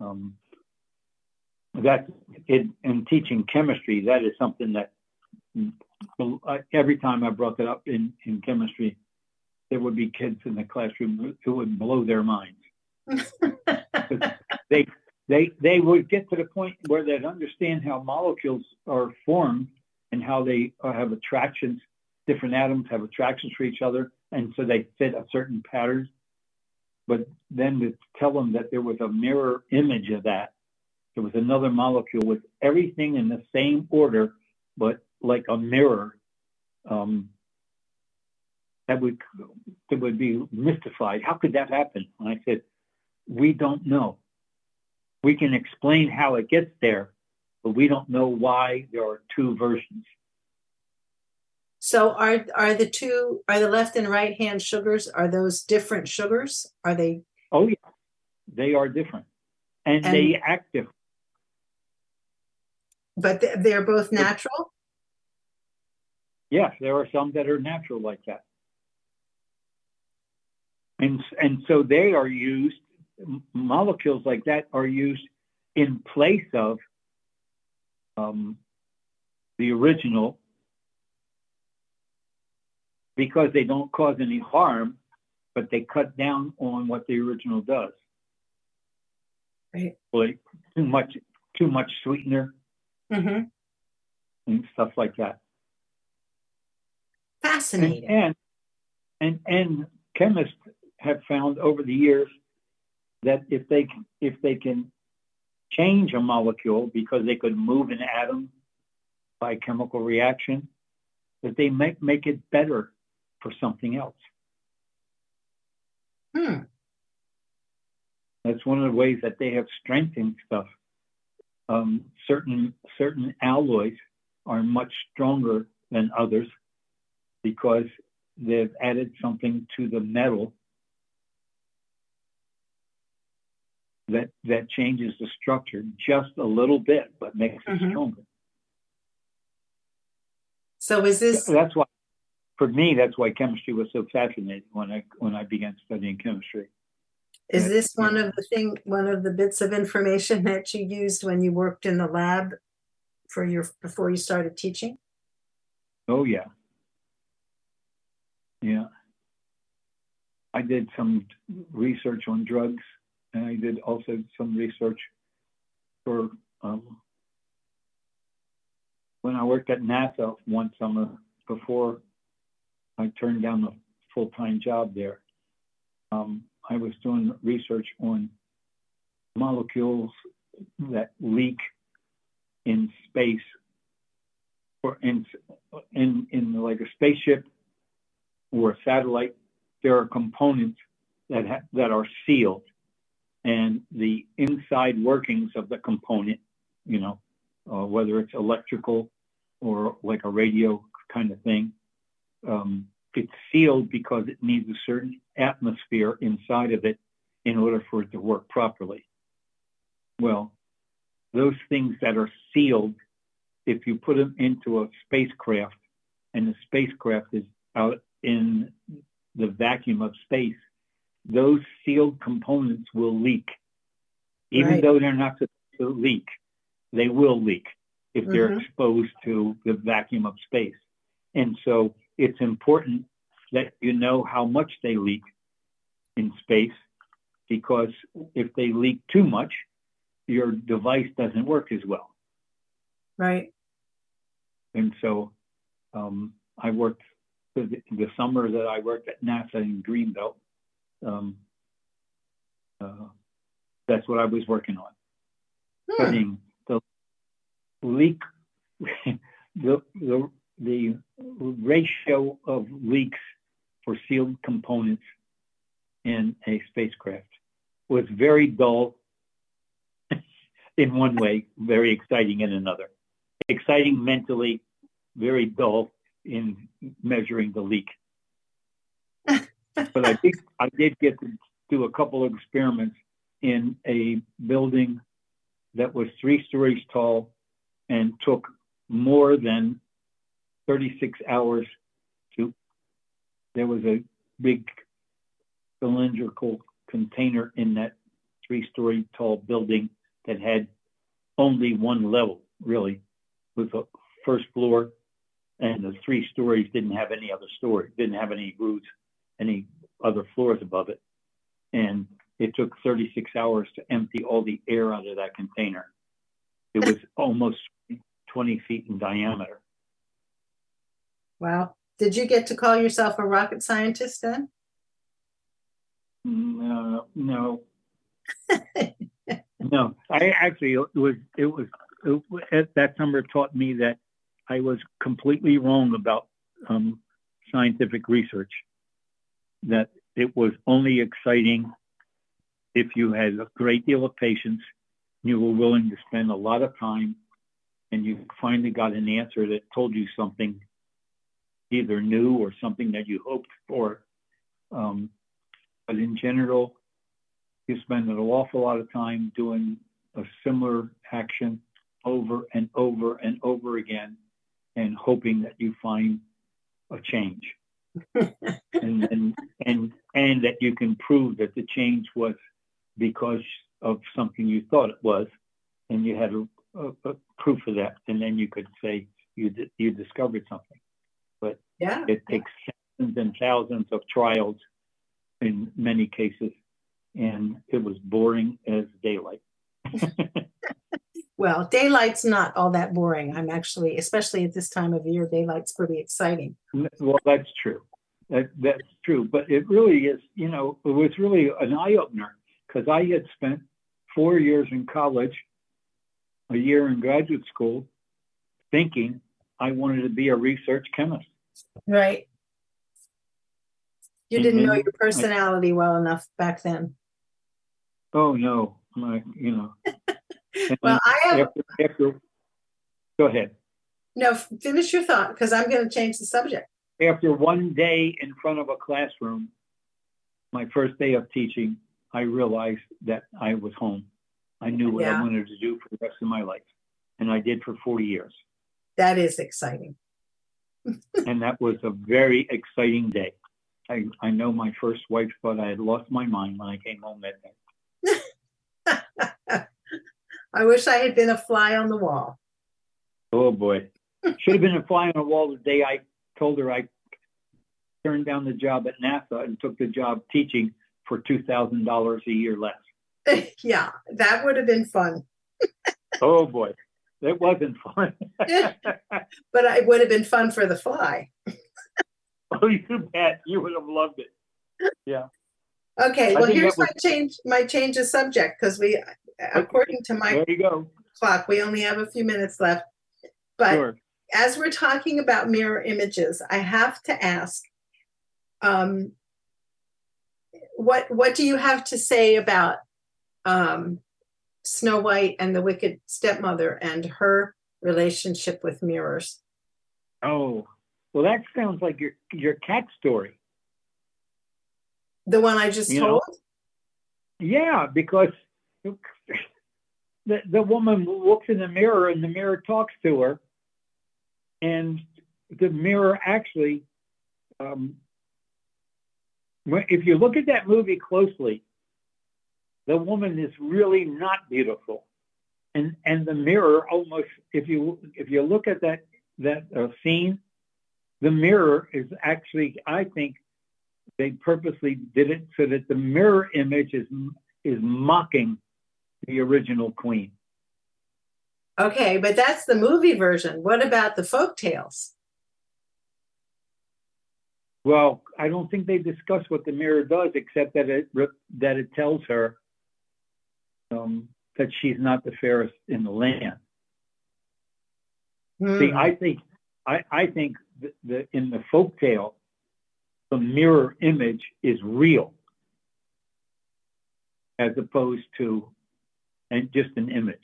that's it. In teaching chemistry, that is something that every time I brought that up in chemistry, there would be kids in the classroom who would blow their minds. They would get to the point where they'd understand how molecules are formed and how they have attractions. Different atoms have attractions for each other, and so they fit a certain pattern. But then to tell them that there was a mirror image of that, there was another molecule with everything in the same order, but like a mirror, that would be mystified. How could that happen? And I said, we don't know. We can explain how it gets there, but we don't know why there are two versions. So are the left and right hand sugars, are those different sugars? Are they? Oh, yeah. They are different. And they act different. But they're both natural? Yes, there are some that are natural like that. And so they are used, molecules like that are used in place of the original, because they don't cause any harm, but they cut down on what the original does. Right. Like too much sweetener, Mm-hmm. and stuff like that. Fascinating. And chemists have found over the years that if they can change a molecule because they could move an atom by chemical reaction, that they make it better for something else. That's one of the ways that they have strengthened stuff. Certain alloys are much stronger than others because they've added something to the metal that changes the structure just a little bit, but makes it stronger. So is this? That's why, for me, that's why chemistry was so fascinating when I began studying chemistry. Is this one of the bits of information that you used when you worked in the lab before you started teaching? Oh yeah. Yeah. I did some research on drugs, and I did also some research for when I worked at NASA one summer before I turned down a full-time job there. I was doing research on molecules that leak in space, or in like a spaceship or a satellite. There are components that are sealed, and the inside workings of the component, whether it's electrical or like a radio kind of thing, it's sealed because it needs a certain atmosphere inside of it in order for it to work properly. Well, those things that are sealed, if you put them into a spacecraft and the spacecraft is out in the vacuum of space, those sealed components will leak. Even though they're not supposed to leak, they will leak if they're exposed to the vacuum of space. And so it's important that you know how much they leak in space, because if they leak too much, your device doesn't work as well. Right. And so I worked the summer that I worked at NASA in Greenbelt. That's what I was working on, studying the leak, the ratio of leaks for sealed components in a spacecraft. Was very dull in one way, very exciting in another. Exciting mentally, very dull in measuring the leak. But I did get to do a couple of experiments in a building that was 3 stories tall and took more than 36 hours to. There was a big cylindrical container in that 3-story tall building that had only one level, really, with a first floor, and the 3 stories didn't have any other story, didn't have any roofs, any other floors above it. And it took 36 hours to empty all the air out of that container. It was almost 20 feet in diameter. Wow. Did you get to call yourself a rocket scientist then? No. No. I actually, that summer taught me that I was completely wrong about scientific research, that it was only exciting if you had a great deal of patience, you were willing to spend a lot of time, and you finally got an answer that told you something either new or something that you hoped for. But in general, you spend an awful lot of time doing a similar action over and over and over again, and hoping that you find a change. and that you can prove that the change was because of something you thought it was, and you had a proof of that, and then you could say you discovered something. But it takes thousands and thousands of trials in many cases, and it was boring as daylight. Well, daylight's not all that boring. I'm actually, especially at this time of year, daylight's pretty exciting. Well, that's true. That's true. But it really is, it was really an eye-opener, because I had spent 4 years in college, a year in graduate school, thinking I wanted to be a research chemist. Right. You didn't know your personality well enough back then. Oh, no. Well, I have. Go ahead. No, finish your thought because I'm going to change the subject. After one day in front of a classroom, my first day of teaching, I realized that I was home. I knew what I Yeah, wanted to do for the rest of my life. And I did for 40 years. that is exciting. And that was a very exciting day. I know my first wife thought I had lost my mind when I came home that day. I wish I had been a fly on the wall. Oh boy. Should have been a fly on the wall the day I told her I turned down the job at NASA and took the job teaching for $2,000 a year less. Yeah, that would have been fun. Oh boy. It wasn't fun. But it would have been fun for the fly. Oh, you bet. You would have loved it. Yeah. Okay, well, here's was... my change of subject because we, according to my there you go. clock, we only have a few minutes left. But Sure. As we're talking about mirror images, I have to ask, what do you have to say about Snow White and the Wicked Stepmother and her relationship with mirrors? Oh, well, that sounds like your cat story. The one I just told? Yeah, because the woman looks in the mirror and the mirror talks to her. And the mirror actually, if you look at that movie closely, the woman is really not beautiful. And the mirror almost, if you look at that scene, the mirror is actually, I think they purposely did it so that the mirror image is mocking the original queen. Okay, but that's the movie version. What about the folk tales? Well, I don't think they discuss what the mirror does, except that it tells her that she's not the fairest in the land. See, I think that in the folk tale, the mirror image is real, as opposed to just an image.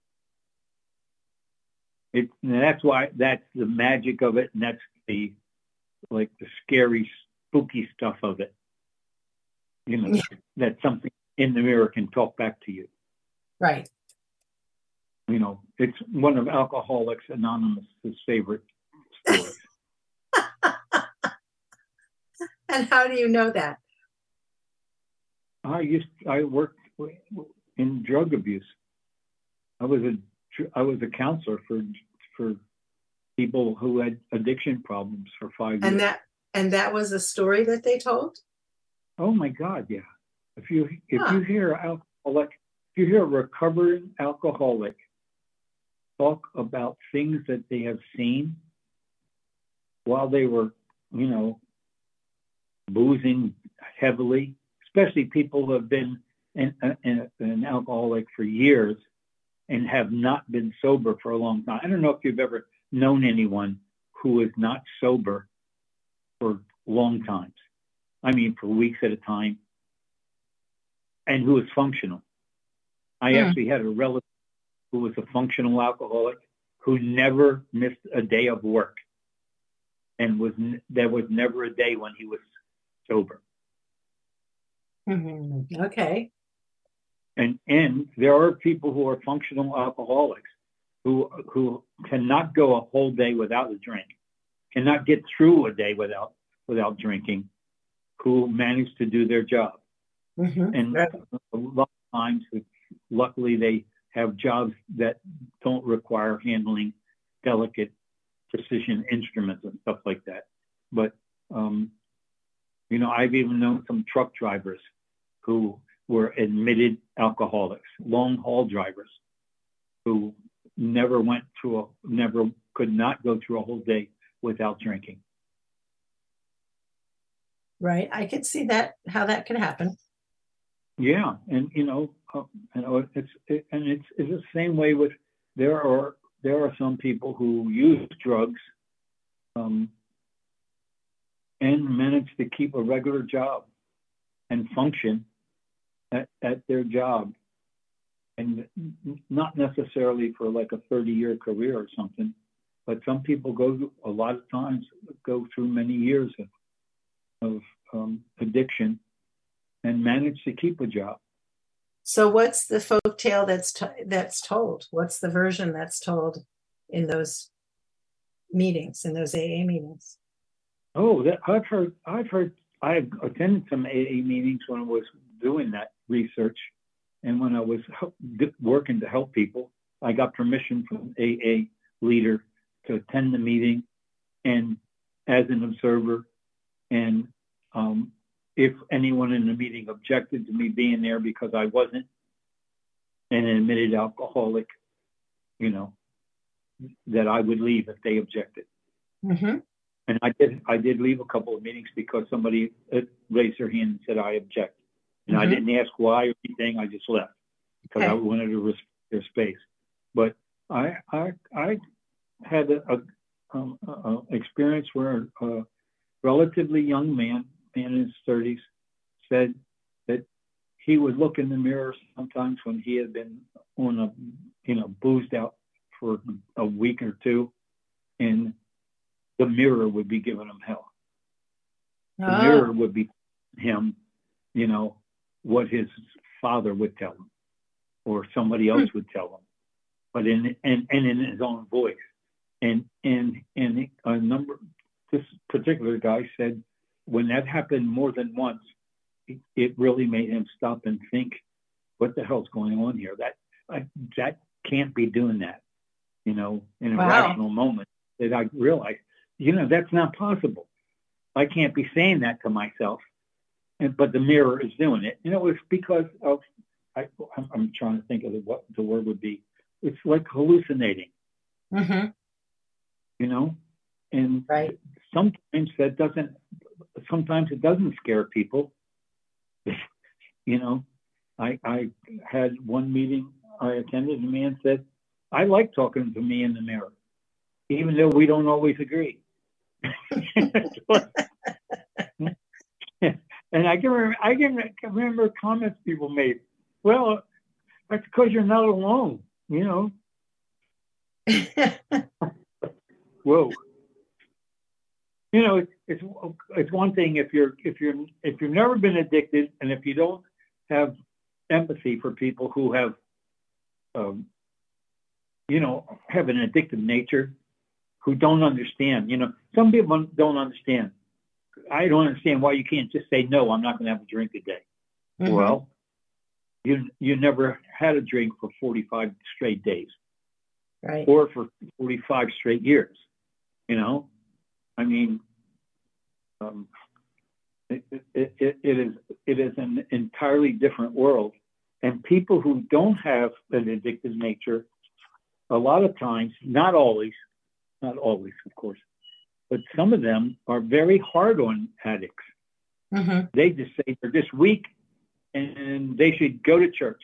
That's why that's the magic of it, and that's the scary, spooky stuff of it. That something in the mirror can talk back to you. Right. It's one of Alcoholics Anonymous' favorite stories. And how do you know that? I worked in drug abuse. I was a counselor for people who had addiction problems for 5 years. And that was a story that they told? Oh my God, yeah. If you hear a recovering alcoholic talk about things that they have seen while they were, boozing heavily, especially people who have been an alcoholic for years and have not been sober for a long time. I don't know if you've ever known anyone who is not sober for long times. I mean, for weeks at a time, and who is functional. I actually had a relative who was a functional alcoholic who never missed a day of work, and there was never a day when he was sober. Mm-hmm. Okay. And there are people who are functional alcoholics who cannot go a whole day without a drink, cannot get through a day without drinking, who manage to do their job. Mm-hmm. And a lot of times, luckily, they have jobs that don't require handling delicate precision instruments and stuff like that. But, I've even known some truck drivers who were admitted alcoholics, long haul drivers who never could not go through a whole day without drinking. Right. I could see how that could happen. Yeah. And, it's the same way with, there are some people who use drugs, and manage to keep a regular job and function at their job, and not necessarily for like a 30-year career or something, but some people a lot of times go through many years of addiction and manage to keep a job. So what's the folk tale that's told? What's the version that's told in those meetings, in those AA meetings? Oh, I've attended some AA meetings when I was doing that research, and when I was working to help people, I got permission from AA leader to attend the meeting and as an observer. And if anyone in the meeting objected to me being there because I wasn't an admitted alcoholic, that I would leave if they objected. Mm-hmm. And I did leave a couple of meetings because somebody raised their hand and said, I object. And I didn't ask why or anything. I just left because I wanted to respect their space. But I had a experience where a relatively young man in his 30s, said that he would look in the mirror sometimes when he had been on boozed out for a week or two, and the mirror would be giving him hell. The mirror would be him, what his father would tell him, or somebody else would tell him, but in his own voice. And this particular guy said when that happened more than once, it really made him stop and think, what the hell's going on here? That can't be doing that, in a rational moment. That I realized, that's not possible. I can't be saying that to myself, but the mirror is doing it. It's because of, I'm trying to think of what the word would be. It's like hallucinating, and right. Sometimes it doesn't scare people. I had one meeting I attended, and the man said, I like talking to me in the mirror, even though we don't always agree. And I can remember comments people made. Well, that's because you're not alone, Whoa. It's one thing if you've never been addicted, and if you don't have empathy for people who have an addictive nature, who don't understand. Some people don't understand. I don't understand why you can't just say, no, I'm not going to have a drink today. Mm-hmm. Well, you never had a drink for 45 straight days, right? Or for 45 straight years. I mean, it is an entirely different world, and people who don't have an addictive nature, a lot of times, not always, of course, but some of them are very hard on addicts. Mm-hmm. They just say they're just weak and they should go to church.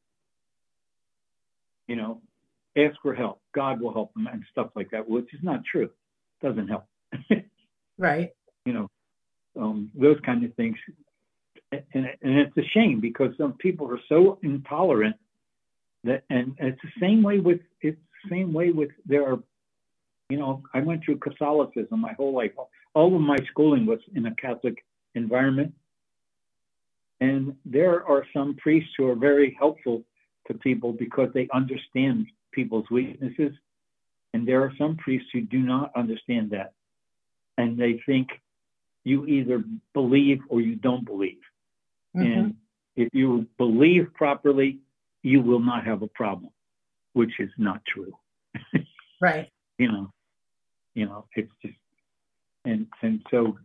Ask for help. God will help them and stuff like that, which is not true. Doesn't help. Right. Those kind of things. And it's a shame because some people are so intolerant that, and it's the same way with their, I went through Catholicism my whole life. All of my schooling was in a Catholic environment. And there are some priests who are very helpful to people because they understand people's weaknesses. And there are some priests who do not understand that. And they think you either believe or you don't believe. Mm-hmm. And if you believe properly, you will not have a problem, which is not true. Right. It's just, and so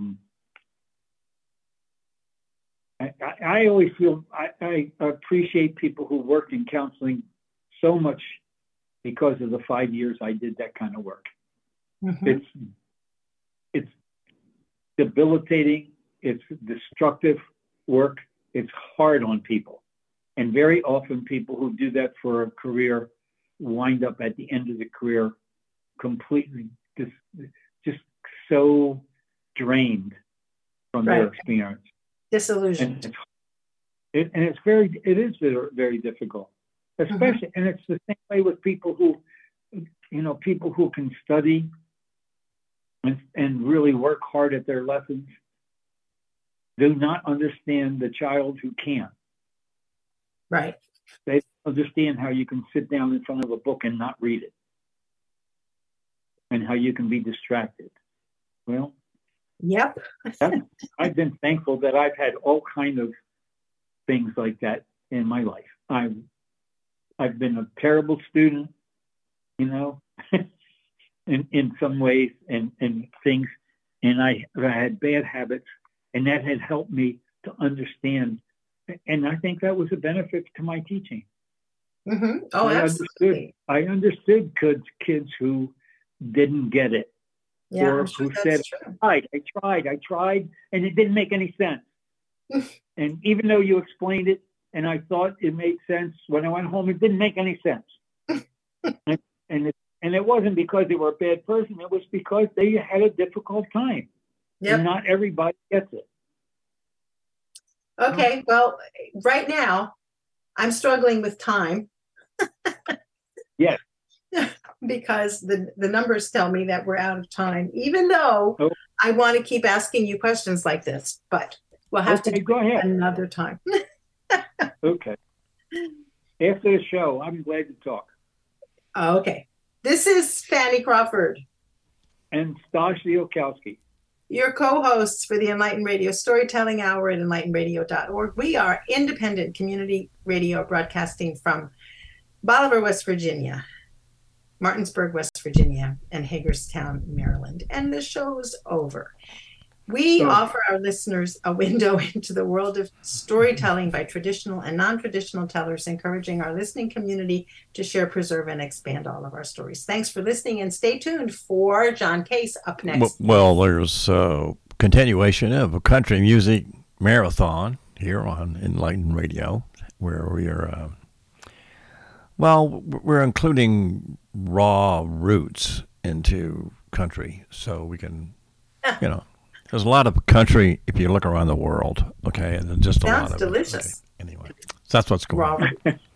I always feel I appreciate people who work in counseling so much because of the 5 years I did that kind of work. Mm-hmm. It's debilitating. It's destructive work. It's hard on people. And very often people who do that for a career wind up at the end of the career completely just so drained from their experience. Disillusioned. And it is very, very difficult. Especially, and it's the same way with people who people who can study and really work hard at their lessons do not understand the child who can't. Right. They understand how you can sit down in front of a book and not read it, and how you can be distracted. Well, yep. I've been thankful that I've had all kinds of things like that in my life. I've been a terrible student, in some ways and things, and I had bad habits, and that had helped me to understand. And I think that was a benefit to my teaching. Mm-hmm. Oh, absolutely. I understood kids who didn't get it. Yeah, or I'm sure who that's said, true. I tried, and it didn't make any sense. And even though you explained it, and I thought it made sense, when I went home, it didn't make any sense. and it wasn't because they were a bad person. It was because they had a difficult time. Yep. And not everybody gets it. Okay, well, right now, I'm struggling with time. Yes. Because the numbers tell me that we're out of time, even though I want to keep asking you questions like this, but we'll have to go ahead another time. Okay. After the show, I'm glad to talk. Okay. This is Fanny Crawford. And Stash Ziolkowski. Your co-hosts for the Enlightened Radio Storytelling Hour at enlightenradio.org. We are independent community radio broadcasting from Bolivar, West Virginia, Martinsburg, West Virginia, and Hagerstown, Maryland. And the show's over. We offer our listeners a window into the world of storytelling by traditional and non-traditional tellers, encouraging our listening community to share, preserve, and expand all of our stories. Thanks for listening, and stay tuned for John Case up next. Well, there's a continuation of a country music marathon here on Enlightened Radio, where we are, we're including raw roots into country, so we can, there's a lot of country if you look around the world, okay, and just a lot of delicious. Anyway, so that's what's going on.